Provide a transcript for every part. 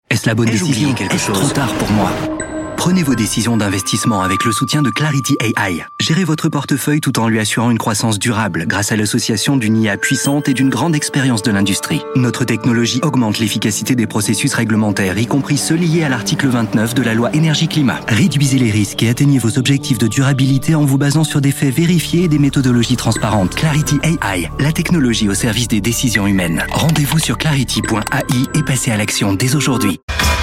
Est-ce la bonne décision? Est-ce trop tard pour moi? Prenez vos décisions d'investissement avec le soutien de Clarity AI. Gérez votre portefeuille tout en lui assurant une croissance durable grâce à l'association d'une IA puissante et d'une grande expérience de l'industrie. Notre technologie augmente l'efficacité des processus réglementaires, y compris ceux liés à l'article 29 de la loi Énergie-Climat. Réduisez les risques et atteignez vos objectifs de durabilité en vous basant sur des faits vérifiés et des méthodologies transparentes. Clarity AI, la technologie au service des décisions humaines. Rendez-vous sur clarity.ai et passez à l'action dès aujourd'hui.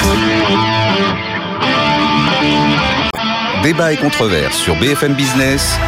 Débat et controverse sur BFM Business.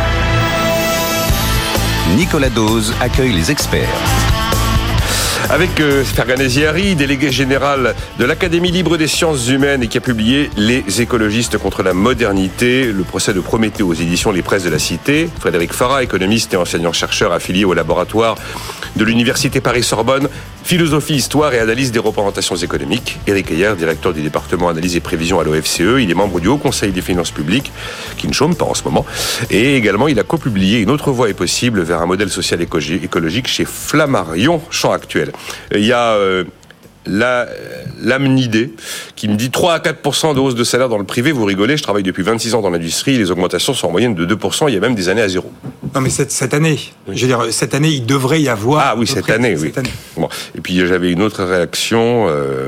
Nicolas Dose accueille les experts. Avec Ferghana Zihari, délégué général de l'Académie libre des sciences humaines et qui a publié Les écologistes contre la modernité, le procès de Prométhée aux éditions Les Presses de la Cité. Frédéric Farah, économiste et enseignant-chercheur affilié au laboratoire de l'Université Paris-Sorbonne, philosophie, histoire et analyse des représentations économiques. Éric Heyer, directeur du département analyse et prévision à l'OFCE. Il est membre du Haut Conseil des finances publiques, qui ne chôme pas en ce moment. Et également, il a copublié Une autre voie est possible vers un modèle social écologique chez Flammarion, Champ Actuel. Il y a l'Amnidé qui me dit 3 à 4% de hausse de salaire dans le privé. Vous rigolez, je travaille depuis 26 ans dans l'industrie. Les augmentations sont en moyenne de 2%. Il y a même des années à zéro. Non, mais cette année, oui. Je veux dire, cette année, il devrait y avoir... Ah oui, cette année. Bon. Et puis, j'avais une autre réaction...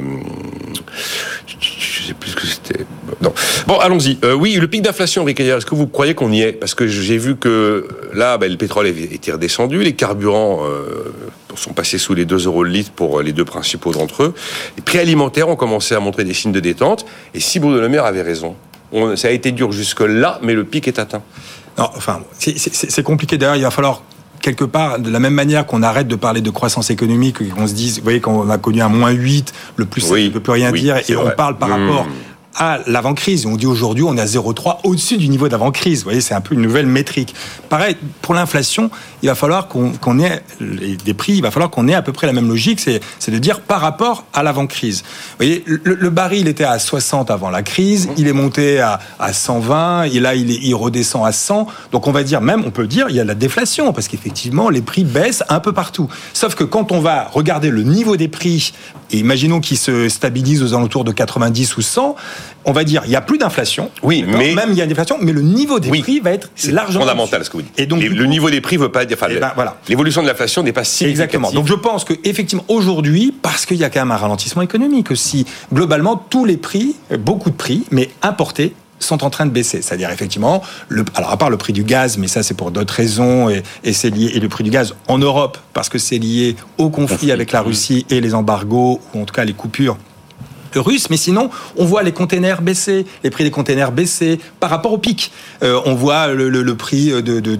je sais plus ce que c'était. Non. Bon, allons-y. Oui, le pic d'inflation, Éric Heyer, est-ce que vous croyez qu'on y est? Parce que j'ai vu que là, le pétrole était redescendu, les carburants sont passés sous les 2 € le litre pour les deux principaux d'entre eux. Les prix alimentaires ont commencé à montrer des signes de détente. Et si Bruno Le Maire avait raison, ça a été dur jusque-là, mais le pic est atteint. Non, enfin, c'est compliqué. D'ailleurs, il va falloir quelque part, de la même manière qu'on arrête de parler de croissance économique, qu'on se dise, vous voyez, quand on a connu un -8, le plus, ça ne peut plus rien dire, et on parle par rapport à l'avant-crise. On dit aujourd'hui, on est à 0,3 au-dessus du niveau d'avant-crise. Vous voyez, c'est un peu une nouvelle métrique. Pareil, pour l'inflation, il va falloir qu'on ait des prix, il va falloir qu'on ait à peu près la même logique, c'est de dire par rapport à l'avant-crise. Vous voyez, le baril était à 60 avant la crise, il est monté à 120, et là, il redescend à 100. Donc, on va dire, même, on peut dire, il y a de la déflation, parce qu'effectivement, les prix baissent un peu partout. Sauf que quand on va regarder le niveau des prix, et imaginons qu'il se stabilise aux alentours de 90 ou 100, on va dire, il n'y a plus d'inflation. Oui, mais... Même il y a une inflation, mais le niveau des prix va être largement... C'est fondamental, ce que vous dites. Et donc, le niveau des prix ne veut pas dire... voilà. L'évolution de l'inflation n'est pas significative. Exactement. Donc je pense qu'effectivement, aujourd'hui, parce qu'il y a quand même un ralentissement économique aussi, globalement, tous les prix, beaucoup de prix, mais importés, sont en train de baisser. C'est-à-dire, effectivement, alors à part le prix du gaz, mais ça c'est pour d'autres raisons, et c'est lié, et le prix du gaz en Europe, parce que c'est lié au conflit avec la Russie et les embargos, ou en tout cas les coupures russes, mais sinon, on voit les containers baisser, les prix des containers baisser par rapport au pic. On voit le prix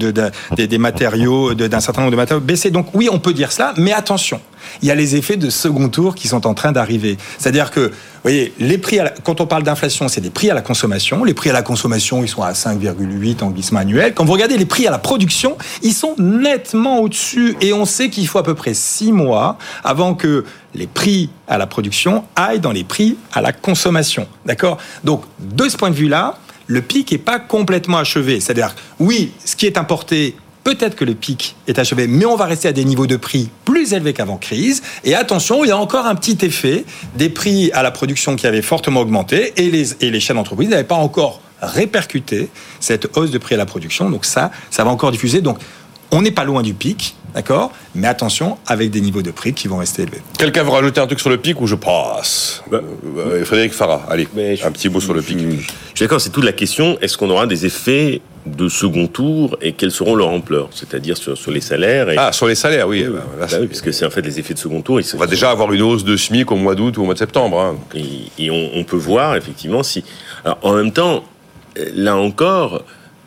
des matériaux, d'un certain nombre de matériaux baisser. Donc oui, on peut dire cela, mais attention, il y a les effets de second tour qui sont en train d'arriver. C'est-à-dire que, vous voyez, les prix, quand on parle d'inflation, c'est des prix à la consommation. Les prix à la consommation, ils sont à 5,8 en glissement annuel. Quand vous regardez les prix à la production, ils sont nettement au-dessus. Et on sait qu'il faut à peu près 6 mois avant que les prix à la production aillent dans les prix à la consommation. D'accord ? Donc, de ce point de vue-là, le pic n'est pas complètement achevé. C'est-à-dire, oui, ce qui est importé, peut-être que le pic est achevé, mais on va rester à des niveaux de prix plus élevés qu'avant crise. Et attention, il y a encore un petit effet des prix à la production qui avaient fortement augmenté et les chaînes d'entreprise n'avaient pas encore répercuté cette hausse de prix à la production. Donc ça va encore diffuser. Donc, on n'est pas loin du pic, d'accord ? Mais attention, avec des niveaux de prix qui vont rester élevés. Quelqu'un veut rajouter un truc sur le pic ou je passe ? Frédéric Farah, allez, un petit mot sur le pic. Je suis d'accord, c'est toute la question. Est-ce qu'on aura des effets de second tour et quelles seront leur ampleur ? C'est-à-dire sur les salaires. Sur les salaires, oui. Oui, puisque c'est en fait les effets de second tour. On va déjà avoir une hausse de SMIC au mois d'août ou au mois de septembre. Hein. Et on peut voir, effectivement, si... Alors, en même temps, là encore...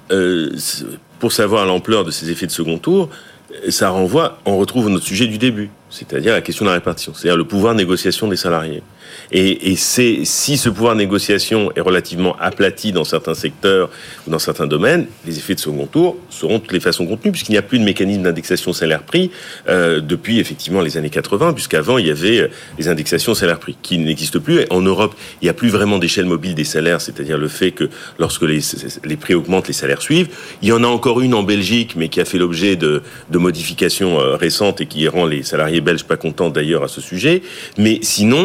pour savoir l'ampleur de ces effets de second tour, ça renvoie, on retrouve notre sujet du début, c'est-à-dire la question de la répartition, c'est-à-dire le pouvoir de négociation des salariés. Et si ce pouvoir de négociation est relativement aplati dans certains secteurs ou dans certains domaines, les effets de second tour seront de toutes les façons contenus, puisqu'il n'y a plus de mécanisme d'indexation salaire-prix depuis effectivement les années 80, puisqu'avant il y avait les indexations salaire-prix qui n'existent plus. En Europe, il n'y a plus vraiment d'échelle mobile des salaires, c'est-à-dire le fait que lorsque les prix augmentent, les salaires suivent. Il y en a encore une en Belgique, mais qui a fait l'objet de modifications récentes et qui rend les salariés belges pas contents d'ailleurs à ce sujet. Mais sinon...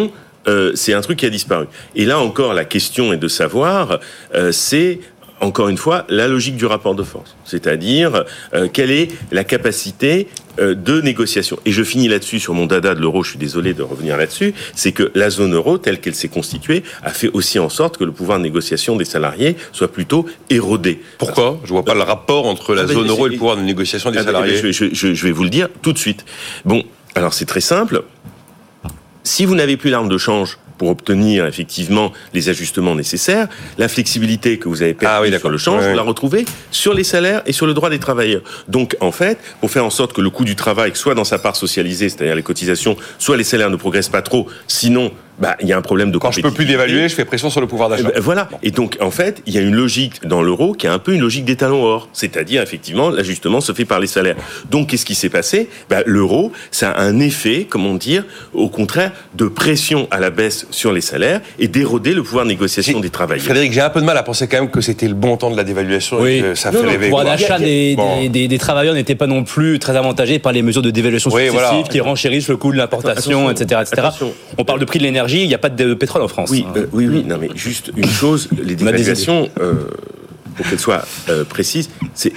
c'est un truc qui a disparu. Et là encore, la question est de savoir, c'est encore une fois la logique du rapport de force, c'est-à-dire quelle est la capacité de négociation. Et je finis là-dessus sur mon dada de l'euro, je suis désolé de revenir là-dessus, c'est que la zone euro, telle qu'elle s'est constituée, a fait aussi en sorte que le pouvoir de négociation des salariés soit plutôt érodé. Pourquoi ? Je vois pas le rapport entre la zone euro et le pouvoir de négociation des salariés. Je vais vous le dire tout de suite. Bon, alors c'est très simple. Si vous n'avez plus l'arme de change pour obtenir effectivement les ajustements nécessaires, la flexibilité que vous avez perdue sur le change, vous la retrouvez sur les salaires et sur le droit des travailleurs. Donc en fait, pour faire en sorte que le coût du travail soit dans sa part socialisée, c'est-à-dire les cotisations, soit les salaires ne progressent pas trop, sinon il y a un problème de compétitivité. Quand je peux plus dévaluer, je fais pression sur le pouvoir d'achat. Voilà. Et donc, en fait, il y a une logique dans l'euro qui est un peu une logique d'étalon or. C'est-à-dire, effectivement, l'ajustement se fait par les salaires. Donc, qu'est-ce qui s'est passé ? L'euro, ça a un effet, comment dire, au contraire, de pression à la baisse sur les salaires et d'éroder le pouvoir de négociation des travailleurs. Frédéric, j'ai un peu de mal à penser quand même que c'était le bon temps de la dévaluation et que ça fait rêver. Le pouvoir d'achat des travailleurs n'était pas non plus très avantagé par les mesures de dévaluation successives qui renchérissent le coût de l'importation, etc. On parle de prix de l'énergie. Il n'y a pas de pétrole en France. Oui. Non, mais juste une chose, les dévaluations, pour qu'elles soient précises,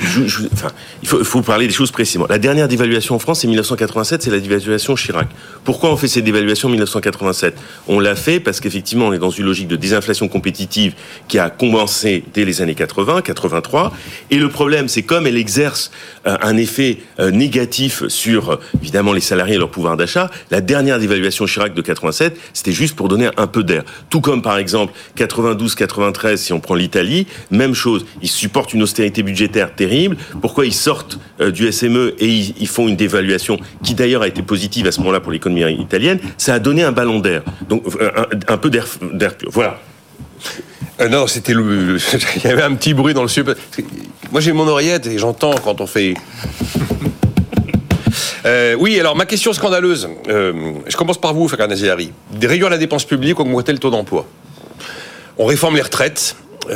il faut parler des choses précisément. La dernière dévaluation en France, c'est 1987, c'est la dévaluation Chirac. Pourquoi on fait cette dévaluation en 1987 ? On l'a fait parce qu'effectivement, on est dans une logique de désinflation compétitive qui a commencé dès les années 80, 83. Et le problème, c'est comme elle exerce un effet négatif sur, évidemment, les salariés et leur pouvoir d'achat, la dernière dévaluation Chirac de 87, c'était juste pour donner un peu d'air. Tout comme, par exemple, 92, 93, si on prend l'Italie, même chose. Ils supportent une austérité budgétaire terrible. Pourquoi ils sortent du SME et ils font une dévaluation qui d'ailleurs a été positive à ce moment-là pour l'économie italienne ? Ça a donné un ballon d'air. Donc un peu d'air pur. Voilà. Non, c'était il y avait un petit bruit dans le super. Moi j'ai mon oreillette et j'entends quand on fait. Oui, alors ma question scandaleuse. Je commence par vous, Frédéric Naziari. Réduire la dépense publique, augmenter le taux d'emploi. On réforme les retraites.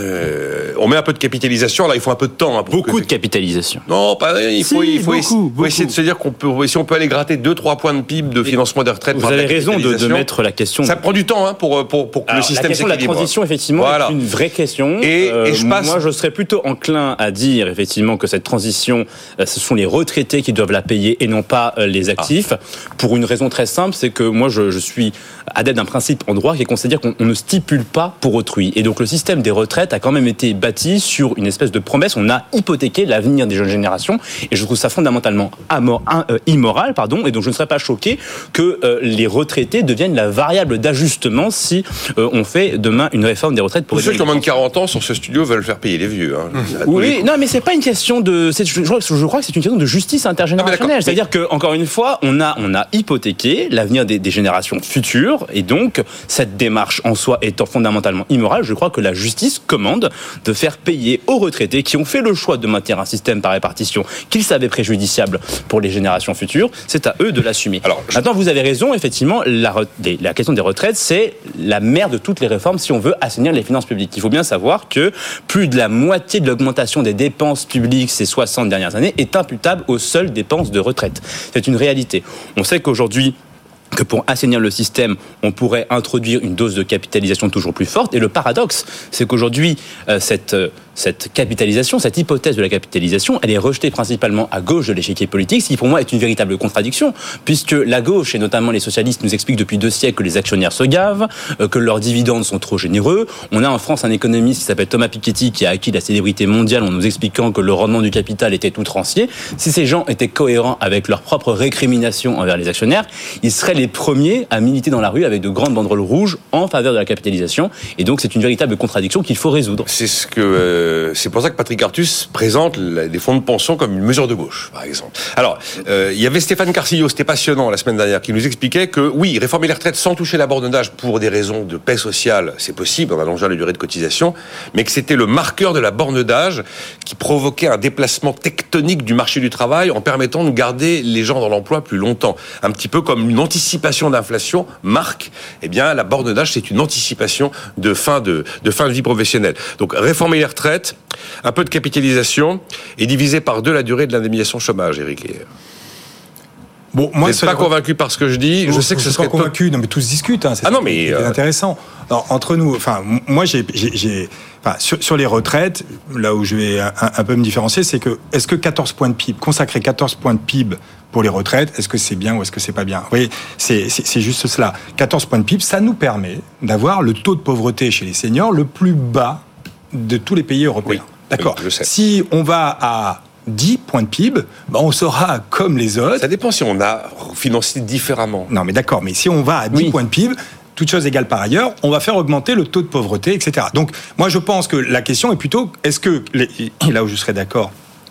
On met un peu de capitalisation. Là, il faut un peu de temps. Beaucoup de capitalisation. Non, il faut essayer de se dire si on peut aller gratter 2-3 points de PIB de financement des retraites. Vous avez raison de mettre la question. Ça prend du temps pour que le système s'équilibre. La question de la transition, effectivement, est une vraie question. Moi, je serais plutôt enclin à dire, effectivement, que cette transition, ce sont les retraités qui doivent la payer et non pas les actifs. Pour une raison très simple, c'est que moi, je suis adepte d'un principe en droit qui considère qu'on ne stipule pas pour autrui. Et donc, le système des retraites a quand même été bâti sur une espèce de promesse. On a hypothéqué l'avenir des jeunes générations et je trouve ça fondamentalement immoral. Et donc je ne serais pas choqué que les retraités deviennent la variable d'ajustement si on fait demain une réforme des retraites. Pour ceux qui ont moins de 40 ans sur ce studio veulent faire payer les vieux. Oui, non, mais c'est pas une question de. Je crois que c'est une question de justice intergénérationnelle. C'est-à-dire que encore une fois, on a hypothéqué l'avenir des générations futures et donc cette démarche en soi étant fondamentalement immorale, je crois que la justice commande de faire payer aux retraités qui ont fait le choix de maintenir un système par répartition qu'ils savaient préjudiciable pour les générations futures. C'est à eux de l'assumer. Maintenant, vous avez raison, effectivement, la question des retraites, c'est la mère de toutes les réformes si on veut assainir les finances publiques. Il faut bien savoir que plus de la moitié de l'augmentation des dépenses publiques ces 60 dernières années est imputable aux seules dépenses de retraite. C'est une réalité. On sait qu'aujourd'hui, que pour assainir le système, on pourrait introduire une dose de capitalisation toujours plus forte. Et le paradoxe, c'est qu'aujourd'hui, cette capitalisation, cette hypothèse de la capitalisation, elle est rejetée principalement à gauche de l'échiquier politique, ce qui pour moi est une véritable contradiction, puisque la gauche, et notamment les socialistes, nous expliquent depuis 2 siècles que les actionnaires se gavent, que leurs dividendes sont trop généreux. On a en France un économiste qui s'appelle Thomas Piketty, qui a acquis la célébrité mondiale en nous expliquant que le rendement du capital était outrancier. Si ces gens étaient cohérents avec leur propre récrimination envers les actionnaires, ils seraient les premiers à militer dans la rue avec de grandes banderoles rouges en faveur de la capitalisation. Et donc c'est une véritable contradiction qu'il faut résoudre. C'est pour ça que Patrick Artus présente les fonds de pension comme une mesure de gauche, par exemple. Alors, il y avait Stéphane Carcillo, c'était passionnant la semaine dernière, qui nous expliquait que oui, réformer les retraites sans toucher la borne d'âge pour des raisons de paix sociale, c'est possible en allongeant la durée de cotisation, mais que c'était le marqueur de la borne d'âge qui provoquait un déplacement tectonique du marché du travail en permettant de garder les gens dans l'emploi plus longtemps. Un petit peu comme une anticipation d'inflation marque, la borne d'âge, c'est une anticipation de fin de vie professionnelle. Donc, réformer les retraites, un peu de capitalisation et diviser par 2 la durée de l'indemnisation chômage, Éric Lier. Bon, moi, je suis pas convaincu par ce que je dis. Je sais que ce serait convaincu. Non, mais tout se discute. C'est intéressant. Alors, entre nous, moi, sur les retraites, là où je vais un peu me différencier, c'est que est-ce que 14 points de PIB, consacrer 14 points de PIB pour les retraites, est-ce que c'est bien ou est-ce que c'est pas bien ? Vous voyez, c'est juste cela. 14 points de PIB, ça nous permet d'avoir le taux de pauvreté chez les seniors le plus bas de tous les pays européens. Oui, d'accord. Je sais. Si on va à 10 points de PIB, on sera comme les autres. Ça dépend si on a financé différemment. Non, mais d'accord, mais si on va à 10 points de PIB, toutes choses égales par ailleurs, on va faire augmenter le taux de pauvreté, etc. Donc, moi, je pense que la question est plutôt, est-ce que, et là où je serais d'accord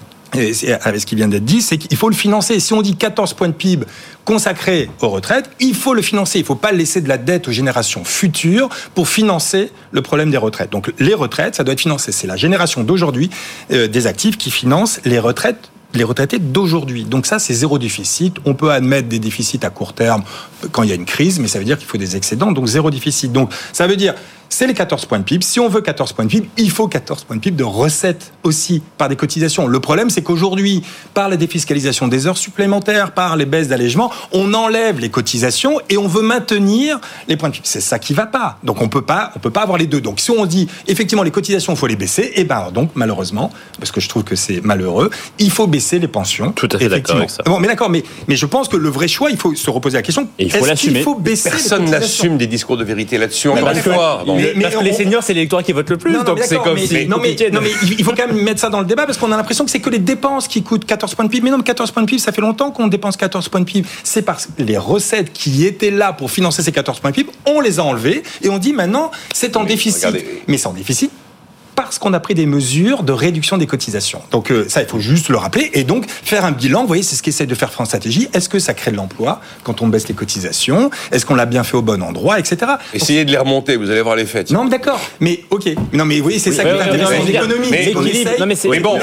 avec ce qui vient d'être dit, c'est qu'il faut le financer. Si on dit 14 points de PIB consacrés aux retraites, il faut le financer. Il ne faut pas laisser de la dette aux générations futures pour financer le problème des retraites. Donc les retraites, ça doit être financé. C'est la génération d'aujourd'hui des actifs qui finance les retraités d'aujourd'hui. Donc ça, c'est zéro déficit. On peut admettre des déficits à court terme quand il y a une crise, mais ça veut dire qu'il faut des excédents, donc zéro déficit. Donc ça veut dire, c'est les 14 points de PIB. Si on veut 14 points de PIB, il faut 14 points de PIB de recettes aussi, par des cotisations. Le problème, c'est qu'aujourd'hui, par la défiscalisation des heures supplémentaires, par les baisses d'allègement, on enlève les cotisations et on veut maintenir les points de PIB. C'est ça qui va pas. Donc on peut pas avoir les deux. Donc si on dit, effectivement, les cotisations, il faut les baisser, et donc, malheureusement, parce que je trouve que c'est malheureux, il faut baisser les pensions. Tout à fait d'accord avec ça. Bon, mais d'accord, mais je pense que le vrai choix, il faut se reposer la question. Et il faut l'assumer. Il faut baisser Personne n'assume des discours de vérité là-dessus. Encore une fois. Parce que les seniors, c'est l'électorat qui vote le plus. Donc c'est comme si. Non, mais il faut quand même mettre ça dans le débat parce qu'on a l'impression que c'est que les dépenses qui coûtent 14 points de PIB. Mais non, 14 points de PIB, ça fait longtemps qu'on dépense 14 points de PIB. C'est parce que les recettes qui étaient là pour financer ces 14 points de PIB, on les a enlevées et on dit maintenant c'est en déficit. Regardez. Mais c'est en déficit parce qu'on a pris des mesures de réduction des cotisations. Donc ça, il faut juste le rappeler et donc faire un bilan. Vous voyez, c'est ce qu'essaie de faire France Stratégie. Est-ce que ça crée de l'emploi quand on baisse les cotisations ? Est-ce qu'on l'a bien fait au bon endroit, etc. Essayez de les remonter, vous allez voir les faits. Non, mais d'accord. Mais ok. Non, mais vous voyez, c'est ça qui est intéressant en économie. Oui, bon.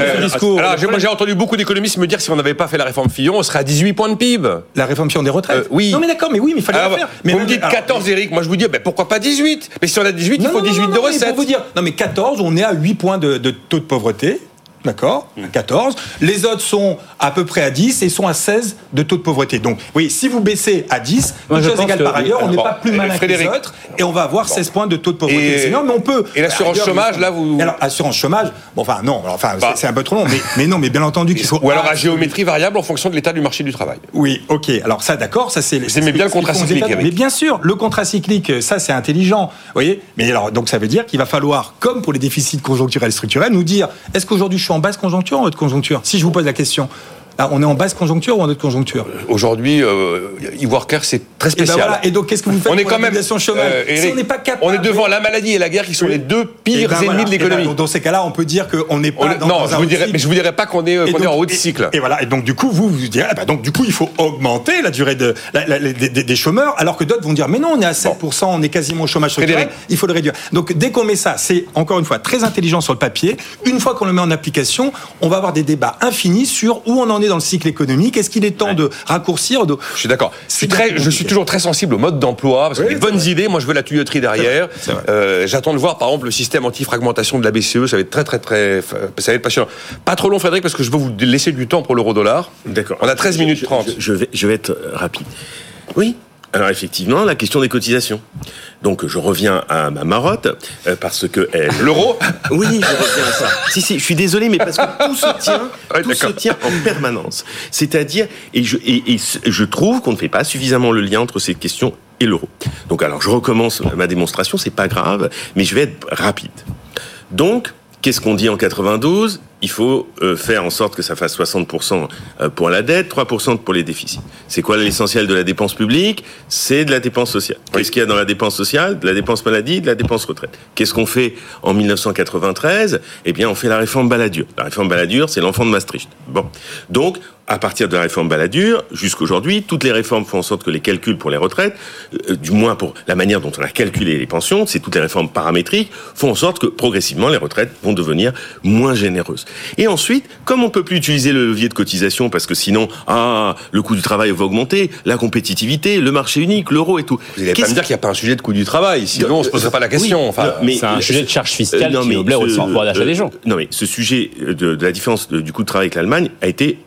Moi, j'ai entendu beaucoup d'économistes me dire que si on n'avait pas fait la réforme Fillon, on serait à 18 points de PIB. La réforme Fillon des retraites. Oui. Non, mais d'accord. Mais oui, mais il fallait la faire. Vous me dites 14, Eric. Moi, je vous dis, pourquoi pas 18 ? Mais si on a 18, il faut 18 de recettes. Pour vous dire, non, mais 14, on est à 8 points de taux de pauvreté. D'accord, 14. Les autres sont à peu près à 10 et sont à 16 de taux de pauvreté. Donc, oui, si vous baissez à 10, toute chose égale par ailleurs, on n'est pas plus malin que les autres et on va avoir 16 points de taux de pauvreté. Mais on peut. Et l'assurance chômage, là, vous. Alors, assurance chômage, c'est un peu trop long, mais non, mais bien entendu qu'il faut. Ou alors à géométrie variable en fonction de l'état du marché du travail. Oui, ok. Alors, ça, d'accord, ça c'est. Vous aimez bien le contrat cyclique, Mais bien sûr, le contrat cyclique, ça c'est intelligent. Vous voyez ? Mais alors, donc ça veut dire qu'il va falloir, comme pour les déficits conjoncturels structurels, nous dire est-ce qu'aujourd'hui je suis en basse conjoncture ou en haute conjoncture ? Si je vous pose la question. Là, on est en basse conjoncture ou en haute conjoncture ? Aujourd'hui, Ivoire Care, c'est très spécial. Et, et donc, qu'est-ce que vous faites on est pour quand même, chômage Eric, si on n'est pas capable... On est devant la maladie et la guerre qui sont les deux pires ennemis de l'économie. Dans ces cas-là, on peut dire qu'on n'est pas dans un cycle. Mais je vous dirais pas qu'on est en haut de cycle. Et voilà. Et donc, du coup, vous direz, donc, du coup, il faut augmenter la durée des chômeurs, alors que d'autres vont dire, mais non, on est à 7%, on est quasiment au chômage structurel, il faut le réduire. Donc, dès qu'on met ça, c'est, encore une fois, très intelligent sur le papier. Une fois qu'on le met en application, on va avoir des débats infinis sur où on en est dans le cycle économique. Est-ce qu'il est temps de raccourcir ? Je suis d'accord. Je suis toujours très sensible au mode d'emploi, parce que les bonnes idées, moi je veux la tuyauterie derrière. J'attends de voir par exemple le système anti-fragmentation de la BCE, ça va être ça va être passionnant. Pas trop long Frédéric, parce que je veux vous laisser du temps pour l'euro-dollar. D'accord. On a 13 minutes 30. Je vais être rapide. Oui. Alors effectivement, la question des cotisations. Donc je reviens à ma marotte parce que l'euro. Oui, je reviens à ça. Si, je suis désolé, mais parce que tout se tient en permanence. C'est-à-dire, et je trouve qu'on ne fait pas suffisamment le lien entre cette question et l'euro. Donc alors je recommence ma démonstration, c'est pas grave, mais je vais être rapide. Donc, qu'est-ce qu'on dit en 92 ? Il faut faire en sorte que ça fasse 60% pour la dette, 3% pour les déficits. C'est quoi l'essentiel de la dépense publique ? C'est de la dépense sociale. Qu'est-ce qu'il y a dans la dépense sociale ? De la dépense maladie, de la dépense retraite. Qu'est-ce qu'on fait en 1993 ? Eh bien, on fait la réforme Balladur. La réforme Balladur, c'est l'enfant de Maastricht. Bon. Donc, à partir de la réforme Balladur, jusqu'aujourd'hui, toutes les réformes font en sorte que les calculs pour les retraites, du moins pour la manière dont on a calculé les pensions, c'est toutes les réformes paramétriques, font en sorte que progressivement les retraites vont devenir moins généreuses. Et ensuite, comme on peut plus utiliser le levier de cotisation parce que sinon, le coût du travail va augmenter, la compétitivité, le marché unique, l'euro et tout. Vous n'allez pas me dire qu'il n'y a pas un sujet de coût du travail, sinon on se poserait pas la question. Oui, mais c'est un sujet de charge fiscale qui obère aussi le pouvoir d'achat des gens. Non, mais ce sujet de la différence du coût de travail avec l'Allemagne a été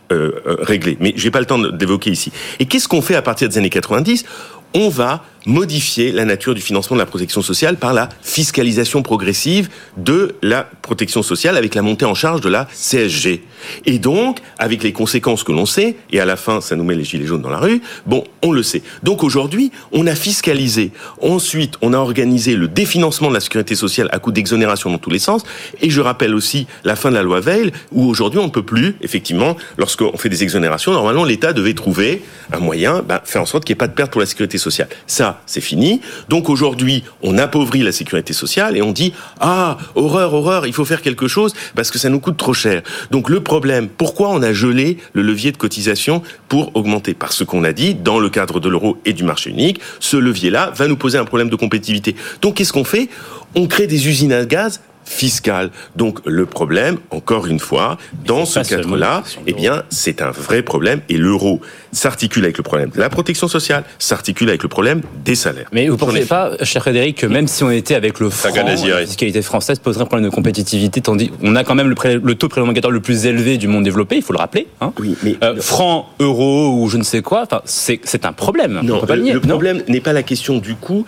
réglé. Mais j'ai pas le temps d'évoquer ici. Et qu'est-ce qu'on fait à partir des années 90 ? On va modifier la nature du financement de la protection sociale par la fiscalisation progressive de la protection sociale avec la montée en charge de la CSG. Et donc, avec les conséquences que l'on sait, et à la fin, ça nous met les gilets jaunes dans la rue, bon, on le sait. Donc aujourd'hui, on a fiscalisé. Ensuite, on a organisé le définancement de la sécurité sociale à coup d'exonération dans tous les sens. Et je rappelle aussi la fin de la loi Veil, où aujourd'hui, on ne peut plus, effectivement, lorsqu'on fait des exonérations, normalement, l'État devait trouver un moyen, faire en sorte qu'il n'y ait pas de perte pour la sécurité sociale. Ça, c'est fini. Donc aujourd'hui, on appauvrit la sécurité sociale et on dit « Ah, horreur, il faut faire quelque chose parce que ça nous coûte trop cher. » Donc le problème, pourquoi on a gelé le levier de cotisation pour augmenter ? Parce qu'on a dit, dans le cadre de l'euro et du marché unique, ce levier-là va nous poser un problème de compétitivité. Donc qu'est-ce qu'on fait ? On crée des usines à gaz fiscale. Donc le problème, encore une fois, dans ce cadre-là, c'est un vrai problème et l'euro s'articule avec le problème de la protection sociale, s'articule avec le problème des salaires. Mais vous ne pensez pas, cher Frédéric, que même si on était avec le franc, la fiscalité française poserait un problème de compétitivité, tandis qu'on a quand même le taux de prélèvement obligatoire le plus élevé du monde développé, il faut le rappeler. Oui, mais franc, euro ou je ne sais quoi, c'est un problème. Non, on peut pas le nier. Le problème n'est pas la question du coût.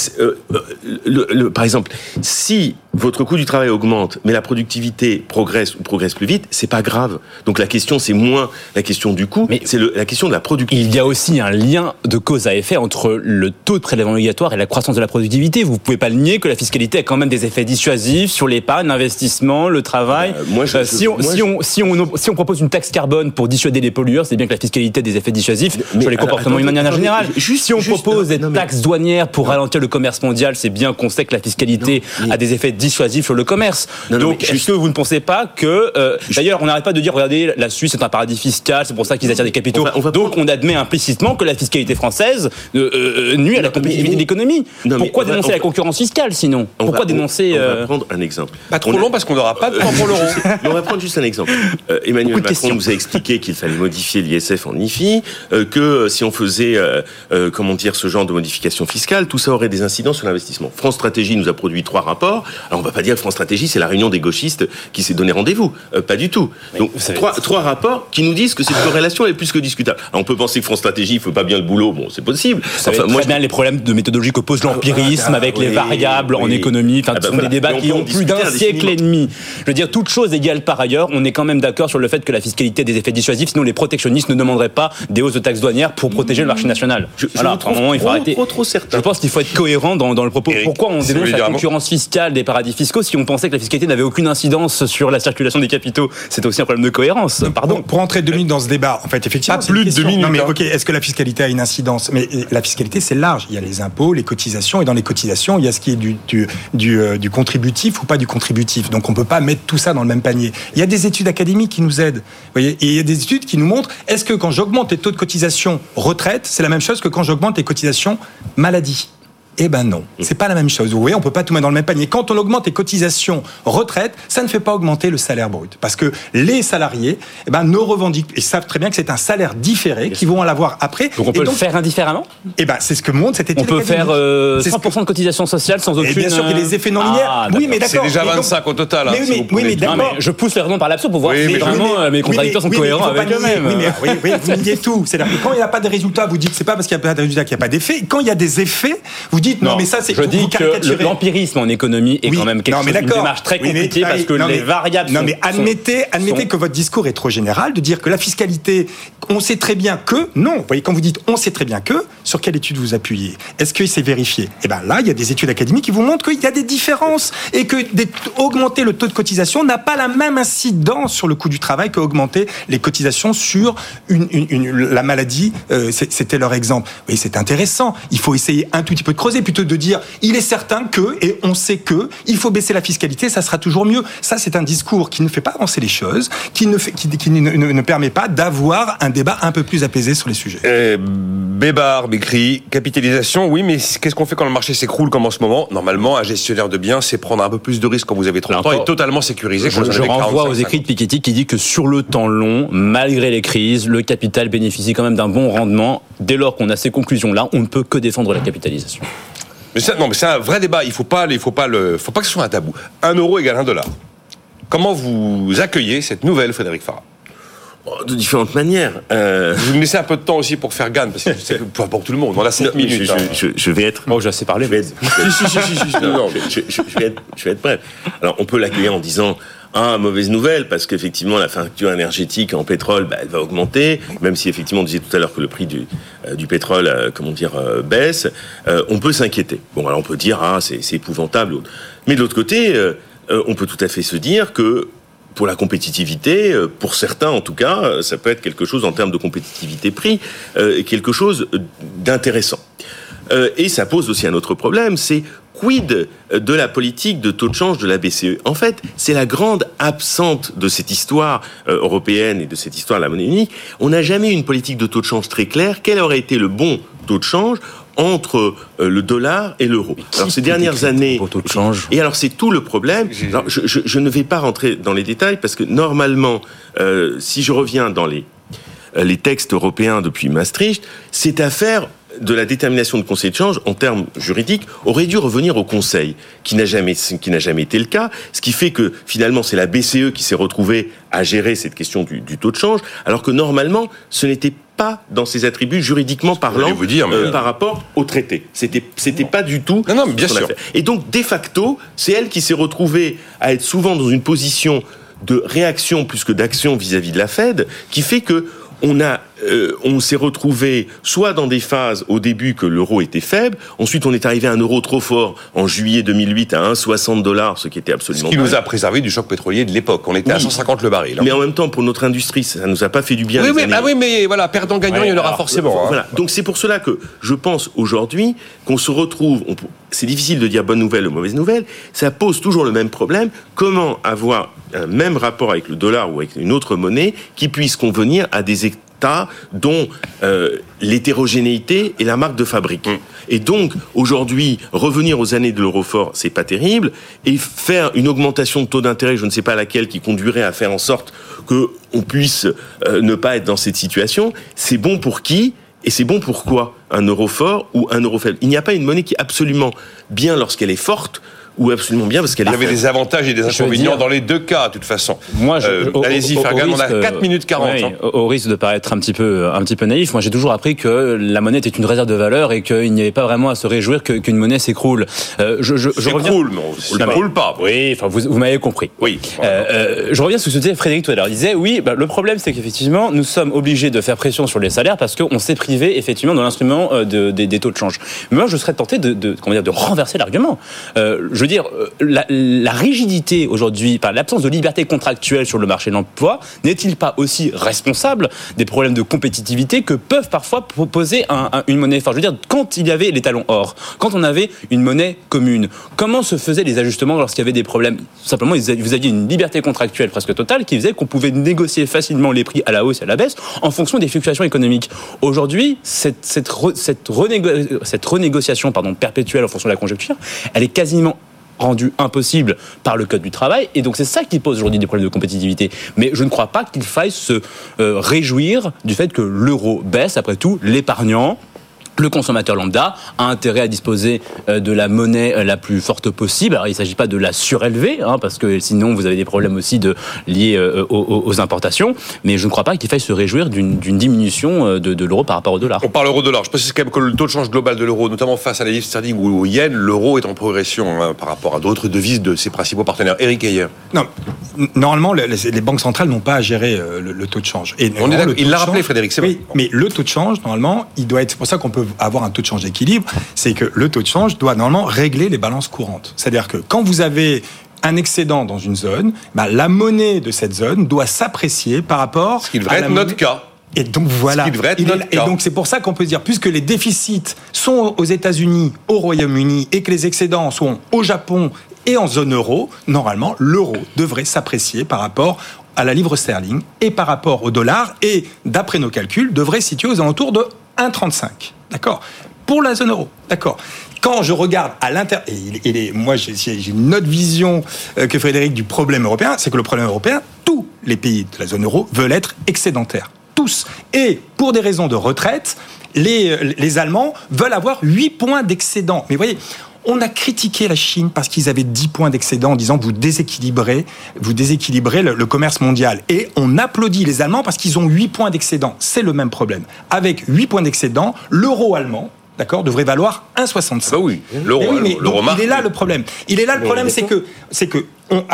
Par exemple, si votre coût du travail augmente, mais la productivité progresse ou progresse plus vite, c'est pas grave. Donc la question, c'est moins la question du coût, mais c'est la question de la productivité. Il y a aussi un lien de cause à effet entre le taux de prélèvement obligatoire et la croissance de la productivité. Vous pouvez pas le nier que la fiscalité a quand même des effets dissuasifs sur l'épargne, l'investissement, le travail. Si on propose une taxe carbone pour dissuader les pollueurs, c'est bien que la fiscalité a des effets dissuasifs sur les comportements humains de manière générale. Si on propose des taxes douanières pour ralentir le commerce mondial, c'est bien qu'on sait que la fiscalité a des effets dissuasifs sur le commerce. Donc, est-ce que vous ne pensez pas que... d'ailleurs, on n'arrête pas de dire, regardez, la Suisse est un paradis fiscal, c'est pour ça qu'ils attirent des capitaux. Donc, on admet implicitement que la fiscalité française nuit à la compétitivité de l'économie. Pourquoi dénoncer la concurrence fiscale, sinon ? Pourquoi dénoncer... On va prendre un exemple. Pas trop long, parce qu'on n'aura pas de temps pour l'euro. On va prendre juste un exemple. Emmanuel Macron nous a expliqué qu'il fallait modifier l'ISF en IFI, que si on faisait, ce genre de modification fiscale, tout ça aurait des incidences sur l'investissement. France Stratégie nous a produit 3 rapports. Alors, on va pas dire que France Stratégie, c'est la réunion des gauchistes qui s'est donné rendez-vous. Pas du tout. Donc, 3 rapports qui nous disent que cette corrélation est plus que discutable. Alors, on peut penser que France Stratégie ne fait pas bien le boulot. Bon, c'est possible. Très bien les problèmes de méthodologie que pose l'empirisme avec les variables en économie. Enfin, ce sont des débats qui ont plus d'un siècle et demi. Je veux dire, toute chose égale par ailleurs, on est quand même d'accord sur le fait que la fiscalité a des effets dissuasifs, sinon les protectionnistes ne demanderaient pas des hausses de taxes douanières pour protéger le marché national. À un moment, il faut arrêter. Trop certain. Je pense qu'il faut être cohérent dans le propos. Pourquoi on dénonce la concurrence fiscale des paradis fiscaux si on pensait que la fiscalité n'avait aucune incidence sur la circulation des capitaux ? C'est aussi un problème de cohérence. Pardon. Pour entrer 2 minutes dans ce débat, en fait, effectivement, pas plus de 2 minutes. Non, mais ok, est-ce que la fiscalité a une incidence ? Mais la fiscalité, c'est large. Il y a les impôts, les cotisations, et dans les cotisations, il y a ce qui est du contributif ou pas du contributif. Donc, on peut pas mettre tout ça dans le même panier. Il y a des études académiques qui nous aident. Vous voyez, et il y a des études qui nous montrent est-ce que quand j'augmente les taux de cotisation retraite, c'est la même chose que quand j'augmente les cotisations maladie ? Eh ben non, c'est pas la même chose. Vous voyez, on peut pas tout mettre dans le même panier. Quand on augmente les cotisations retraite, ça ne fait pas augmenter le salaire brut, parce que les salariés, ne revendiquent et savent très bien que c'est un salaire différé qu'ils vont l'avoir après. Donc on peut le faire indifféremment. C'est ce que montre cette étude. On peut faire 100% de cotisation sociale sans aucune. Et bien sûr qu'il y a des effets non linéaires. Oui, mais d'accord. C'est déjà 25 au total. Mais d'accord. Mais je pousse les raisons par l'absurde pour voir si vraiment mes contradicteurs sont cohérents avec eux-mêmes. Oui, vous niez tout. C'est-à-dire que quand il n'y a pas de résultat, vous dites c'est pas parce qu'il n'y a pas de résultat qu'il n'y a pas d'effet. Quand il y a des effets, vous dites non, mais ça c'est. Je dis que l'empirisme en économie est quand même une démarche très compliquée parce que les variables sont... Non, mais admettez que votre discours est trop général de dire que la fiscalité, on sait très bien que... Non, vous voyez, quand vous dites on sait très bien que, sur quelle étude vous appuyez ? Est-ce que c'est vérifié ? Là, il y a des études académiques qui vous montrent qu'il y a des différences et que augmenter le taux de cotisation n'a pas la même incidence sur le coût du travail qu'augmenter les cotisations sur la maladie. C'était leur exemple. Oui, c'est intéressant. Il faut essayer un tout petit peu de creuser plutôt de dire il est certain que, et on sait que, il faut baisser la fiscalité, ça sera toujours mieux. Ça, c'est un discours qui ne fait pas avancer les choses, qui ne permet pas d'avoir un débat un peu plus apaisé sur les sujets. Bébar m'écrit capitalisation, oui, mais qu'est-ce qu'on fait quand le marché s'écroule comme en ce moment ? Normalement, un gestionnaire de biens, c'est prendre un peu plus de risques quand vous avez 30 ans et totalement sécurisé. Je renvoie aux écrits de Piketty qui dit que sur le temps long, malgré les crises, le capital bénéficie quand même d'un bon rendement. Dès lors qu'on a ces conclusions-là, on ne peut que défendre la capitalisation. Mais c'est un vrai débat. Il faut pas que ce soit un tabou. 1 euro égale $1. Comment vous accueillez cette nouvelle, Frédéric Farah ? De différentes manières. Vous me laissez un peu de temps aussi pour faire Gann, parce que c'est pour tout le monde. On a 7 minutes. Je vais être... J'ai assez parlé. Je vais être bref. Alors, on peut l'accueillir en disant... mauvaise nouvelle, parce qu'effectivement, la facture énergétique en pétrole, elle va augmenter, même si effectivement, on disait tout à l'heure que le prix du pétrole, baisse, on peut s'inquiéter. Bon, alors on peut dire, c'est épouvantable. Mais de l'autre côté, on peut tout à fait se dire que pour la compétitivité, pour certains en tout cas, ça peut être quelque chose en termes de compétitivité-prix, quelque chose d'intéressant. Et ça pose aussi un autre problème, c'est quid de la politique de taux de change de la BCE. En fait, c'est la grande absente de cette histoire européenne et de cette histoire de la monnaie unique. On n'a jamais eu une politique de taux de change très claire. Quel aurait été le bon taux de change entre le dollar et l'euro? Alors ces dernières années, taux de change. Et alors c'est tout le problème. Alors, je ne vais pas rentrer dans les détails parce que normalement, si je reviens dans les textes européens depuis Maastricht, cette affaire de la détermination de conseil de change en termes juridiques aurait dû revenir au Conseil, qui n'a jamais été le cas, ce qui fait que finalement c'est la BCE qui s'est retrouvée à gérer cette question du taux de change, alors que normalement ce n'était pas dans ses attributs juridiquement parlant par rapport au traité. C'était pas du tout. Non, bien sûr. Et donc de facto, c'est elle qui s'est retrouvée à être souvent dans une position de réaction plus que d'action vis-à-vis de la Fed, qui fait que on s'est retrouvé soit dans des phases au début que l'euro était faible, ensuite on est arrivé à un euro trop fort en juillet 2008 à 1,60$, ce qui était absolument... Ce qui nous a préservé du choc pétrolier de l'époque. On était à 150 le baril. Mais en même temps, pour notre industrie, ça nous a pas fait du bien. Mais voilà, perdant-gagnant, il y en aura forcément. Voilà. Donc c'est pour cela que je pense aujourd'hui qu'on se retrouve... c'est difficile de dire bonne nouvelle ou mauvaise nouvelle, ça pose toujours le même problème. Comment avoir un même rapport avec le dollar ou avec une autre monnaie qui puisse convenir à des États dont l'hétérogénéité est la marque de fabrique. Et donc, aujourd'hui, revenir aux années de l'euro fort, c'est pas terrible, et faire une augmentation de taux d'intérêt, je ne sais pas laquelle, qui conduirait à faire en sorte qu'on puisse ne pas être dans cette situation, c'est bon pour qui ? Et c'est bon pour quoi ? Un euro fort ou un euro faible ? Il n'y a pas une monnaie qui est absolument bien lorsqu'elle est forte, ou absolument bien parce qu'elle est... Il y avait des avantages et des inconvénients dans les deux cas, de toute façon. Moi, allez-y, Fergan, on a 4 minutes 40. Oui, au risque de paraître un petit peu naïf, moi j'ai toujours appris que la monnaie était une réserve de valeur et qu'il n'y avait pas vraiment à se réjouir qu'une monnaie s'écroule. S'écroule, mais on s'écroule pas. Oui, enfin vous m'avez compris. Oui. Je reviens sur ce que disait Frédéric tout à l'heure. Il disait, le problème c'est qu'effectivement, nous sommes obligés de faire pression sur les salaires parce qu'on s'est privé effectivement de l'instrument des taux de change. Mais moi, je serais tenté de renverser l'argument. Je veux dire, la rigidité aujourd'hui, par l'absence de liberté contractuelle sur le marché de l'emploi, n'est-il pas aussi responsable des problèmes de compétitivité que peuvent parfois poser une monnaie forte? Je veux dire, quand il y avait les talons or, quand on avait une monnaie commune, comment se faisaient les ajustements lorsqu'il y avait des problèmes? Simplement, vous aviez une liberté contractuelle presque totale qui faisait qu'on pouvait négocier facilement les prix à la hausse et à la baisse en fonction des fluctuations économiques. Aujourd'hui, cette renégociation perpétuelle en fonction de la conjoncture, elle est quasiment rendu impossible par le Code du travail, et donc c'est ça qui pose aujourd'hui des problèmes de compétitivité. Mais je ne crois pas qu'il faille se réjouir du fait que l'euro baisse. Après tout, l'épargnant, le consommateur lambda a intérêt à disposer de la monnaie la plus forte possible. Alors il ne s'agit pas de la surélever, parce que sinon vous avez des problèmes aussi liés aux importations, mais je ne crois pas qu'il faille se réjouir d'une diminution de l'euro par rapport au dollar. On parle euro-dollar. Je précise quand même que le taux de change global de l'euro, notamment face à la livre sterling ou au yen, l'euro est en progression par rapport à d'autres devises de ses principaux partenaires. Éric Heyer. Non, normalement, les banques centrales n'ont pas à gérer le taux de change. Et il l'a rappelé, Frédéric, c'est vrai. Oui, mais le taux de change, normalement, il doit être... C'est pour ça qu'on peut avoir un taux de change d'équilibre, c'est que le taux de change doit normalement régler les balances courantes. C'est-à-dire que quand vous avez un excédent dans une zone, la monnaie de cette zone doit s'apprécier par rapport à... Ce qui devrait être notre cas. Et donc voilà. Et donc c'est pour ça qu'on peut dire, puisque les déficits sont aux États-Unis, au Royaume-Uni, et que les excédents sont au Japon et en zone euro, normalement l'euro devrait s'apprécier par rapport à la livre sterling et par rapport au dollar, et d'après nos calculs, devrait se situer aux alentours de 1,35. D'accord ? Pour la zone euro. D'accord ? Quand je regarde à l'intérieur, moi j'ai une autre vision que Frédéric du problème européen, c'est que le problème européen, tous les pays de la zone euro veulent être excédentaires. Tous. Et pour des raisons de retraite, les Allemands veulent avoir 8 points d'excédent. Mais vous voyez, On a critiqué la Chine parce qu'ils avaient 10 points d'excédent en disant que vous déséquilibrez le commerce mondial. Et on applaudit les Allemands parce qu'ils ont 8 points d'excédent. C'est le même problème. Avec 8 points d'excédent, l'euro allemand, d'accord, devrait valoir 1,65. Bah oui, l'euro marque. Il est là le problème. C'est que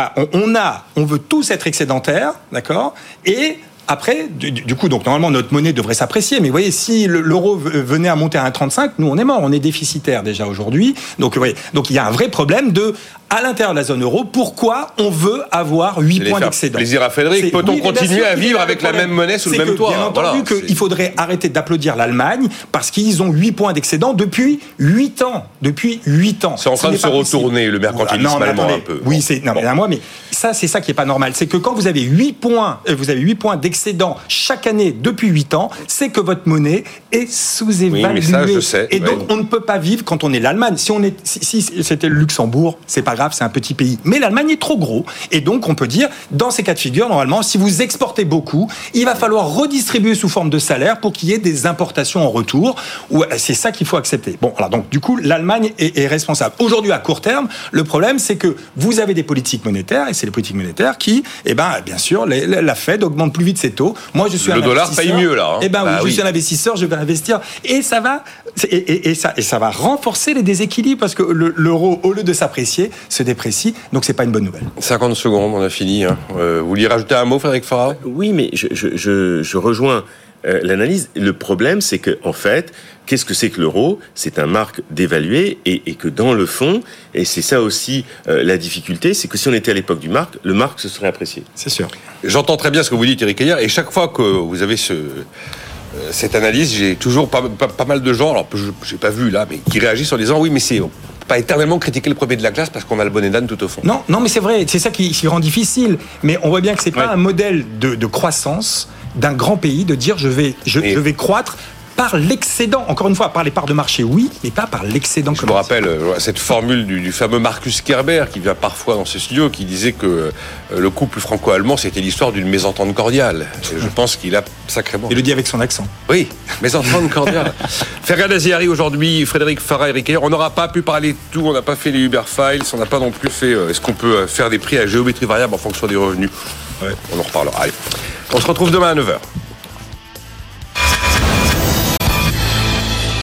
on veut tous être excédentaires, d'accord, et après, du coup, donc normalement notre monnaie devrait s'apprécier, mais vous voyez, si l'euro venait à monter à 1,35, nous on est mort, on est déficitaire déjà aujourd'hui. Donc vous voyez, donc il y a un vrai problème à l'intérieur de la zone euro, pourquoi on veut avoir 8 points d'excédent. Plaisir à Frédéric, peut-on continuer à vivre avec la même monnaie sous le même toit? Bien entendu qu'il faudrait arrêter d'applaudir l'Allemagne parce qu'ils ont 8 points d'excédent depuis 8 ans. C'est en train de se retourner, le mercantilisme allemand un peu. Oui, mais ça, c'est ça qui est pas normal. C'est que quand vous avez 8 points d'excédent chaque année depuis 8 ans, c'est que votre monnaie est sous-évaluée. Oui, mais ça, je sais. Et donc, on ne peut pas vivre quand on est l'Allemagne. Si c'était le Luxembourg, c'est pas grave, c'est un petit pays. Mais l'Allemagne est trop gros. Et donc, on peut dire, dans ces cas de figure, normalement, si vous exportez beaucoup, il va falloir redistribuer sous forme de salaire pour qu'il y ait des importations en retour. C'est ça qu'il faut accepter. Bon, alors donc, du coup, l'Allemagne est responsable. Aujourd'hui, à court terme, le problème, c'est que vous avez des politiques monétaires, et c'est les politiques monétaires qui, bien sûr, la Fed augmente plus vite ses taux. Moi, je suis un investisseur. Le dollar paye mieux, là. Je suis un investisseur, je vais investir. Et ça va renforcer les déséquilibres parce que l'euro, au lieu de s'apprécier, se déprécie. Donc, c'est pas une bonne nouvelle. 50 secondes, on a fini. Vous vouliez rajouter un mot, Frédéric Farah ? Oui, mais je rejoins l'analyse. Le problème, c'est que, en fait, qu'est-ce que c'est que l'euro ? C'est un marque dévalué et que dans le fond, et c'est ça aussi la difficulté, c'est que si on était à l'époque du marque, le marque se serait apprécié. C'est sûr. J'entends très bien ce que vous dites, Éric Heyer, et chaque fois que vous avez cette analyse, j'ai toujours pas mal de gens, alors j'ai pas vu là, mais qui réagissent en disant oui, mais c'est pas éternellement critiquer le premier de la classe parce qu'on a le bonnet d'âne tout au fond. Non, mais c'est vrai, c'est ça qui rend difficile. Mais on voit bien que c'est pas un modèle de croissance d'un grand pays de dire je vais croître par l'excédent. Encore une fois, par les parts de marché, oui, mais pas par l'excédent. Je me rappelle cette formule du fameux Marcus Kerber qui vient parfois dans ce studio, qui disait que le couple franco-allemand, c'était l'histoire d'une mésentente cordiale. Et je pense qu'il a sacrément... Il le dit avec son accent. Oui, mésentente cordiale. Fergan Aziari aujourd'hui, Frédéric Farah, Éric Heyer. On n'aura pas pu parler de tout, on n'a pas fait les Uber Files, on n'a pas non plus fait... Est-ce qu'on peut faire des prix à géométrie variable en fonction des revenus ? On en reparlera. Allez, on se retrouve demain à 9h.